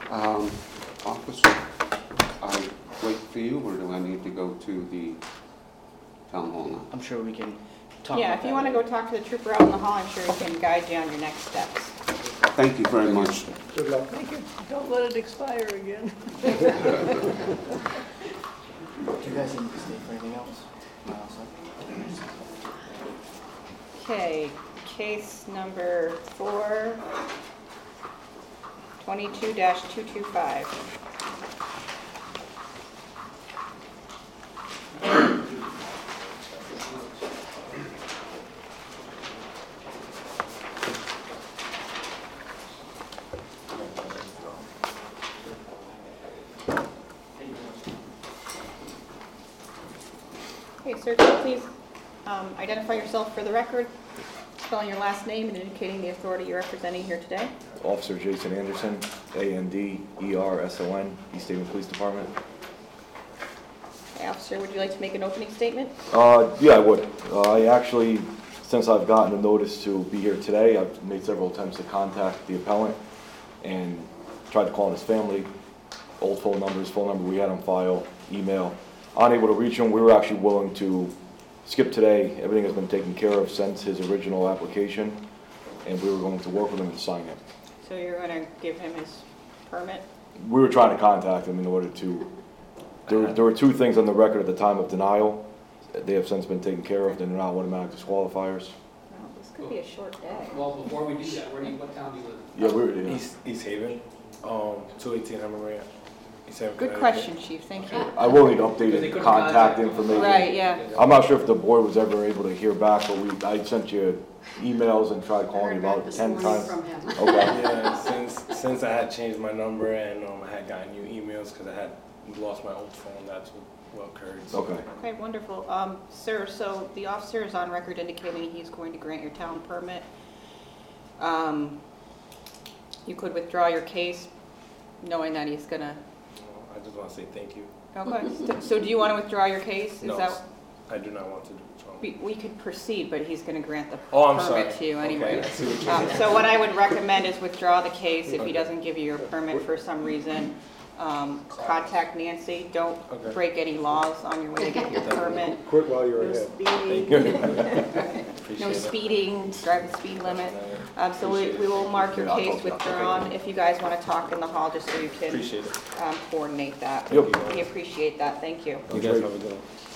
Officer, I wait for you, or do I need to go to the town hall now? I'm sure we can talk Yeah, about if you that want to later. go talk to the trooper out in the hall, I'm sure he can guide you on your next steps. Thank you very much. Good luck. Thank you. Don't let it expire again. Do you guys need to stay for anything else? No, Okay, case number 4, 22-225. Okay, sir, could you please identify yourself for the record, spelling your last name and indicating the authority you're representing here today? Officer Jason Anderson, A-N-D-E-R-S-O-N, East Haven Police Department. Okay, officer, would you like to make an opening statement? Yeah, I would. I actually, since I've gotten a notice to be here today, I've made several attempts to contact the appellant and tried to call his family, old phone number we had on file, email. Unable to reach him. We were actually willing to skip today. Everything has been taken care of since his original application, and we were going to work with him and sign it. So you're going to give him his permit? We were trying to contact him in order to, there were two things on the record at the time of denial. They have since been taken care of. They're not automatic disqualifiers. Well, this could be a short day. Well, before we do that, what town do you live in? Yeah, we're, yeah. East Haven, 218 Hammer Ramp. East Haven, Good Connecticut. question, Chief, thank you. I will need They updated couldn't contact contact him. information. Right, yeah. I'm not sure if the board was ever able to hear back, but I sent you emails and tried calling you about 10 times. Okay. Yeah, since I had changed my number and I had gotten new emails because I had lost my old phone, that's what occurred. So. Okay. Okay, wonderful. Sir, so the officer is on record indicating he's going to grant your town permit. You could withdraw your case knowing that he's gonna... I just want to say thank you. Okay, so do you want to withdraw your case? Is No, that... I do not want to do it. We could proceed, but he's going to grant the Oh, I'm sorry. permit to you anyway. Okay, I see what you're saying. So what I would recommend is withdraw the case. If he Okay. doesn't give you your permit for some reason, contact Nancy. Don't Okay. break any laws on your way to get your permit. Quit while you're ahead. Thank you. Appreciate No it. speeding, drive the speed limit. So we will mark your Yeah, I'll case talk to you. withdrawn. If you guys want to talk in the hall, just so you can Appreciate it. coordinate that. Yep. We appreciate that. Thank you. You guys have a good one.